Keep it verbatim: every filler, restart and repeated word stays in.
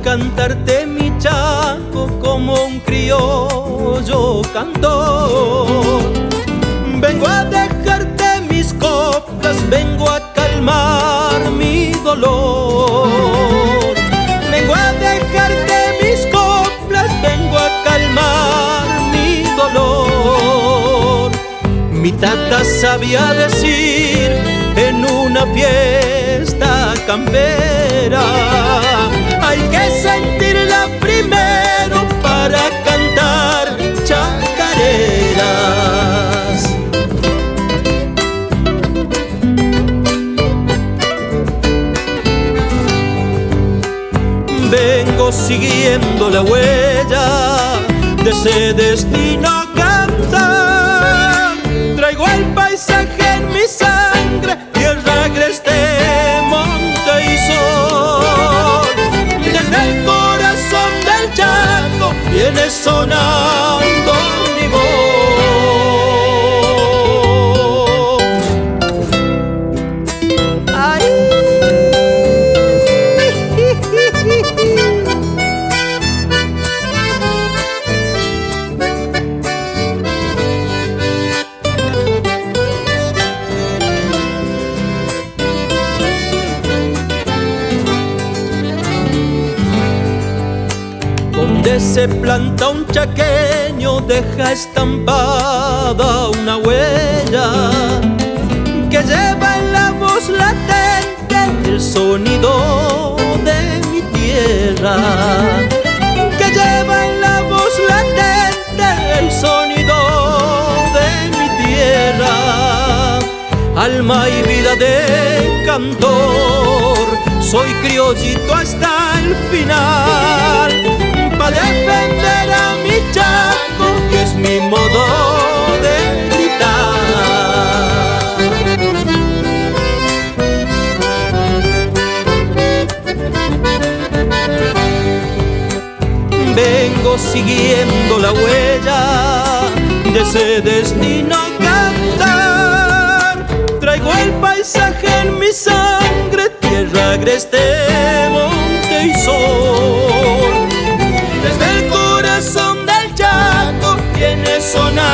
cantarte mi chaco como un criollo cantor. Vengo a dejarte mis coplas, vengo a calmar mi dolor. Vengo a dejarte mis coplas, vengo a calmar mi dolor. Mi tata sabía decir en una fiesta campera: hay que sentirla primero para cantar chacareras. Vengo siguiendo la huella de ese destino a cantar. Traigo el paisaje en mi sangre, tierra agreste, monte y sol. Desde el corazón del Chaco viene sonando mi voz. Ay. Donde se planta un chaqueño deja estampada una huella que lleva en la voz latente el sonido de mi tierra, que lleva en la voz latente el sonido de mi tierra. Alma y vida de cantor, soy criollito hasta el final, pa' defender a mi Chaco, y es mi modo de gritar. Vengo siguiendo la huella de ese destino a cantar. Traigo el paisaje en mi sangre, tierra agreste, monte y sol. Desde el corazón del Chaco viene sonando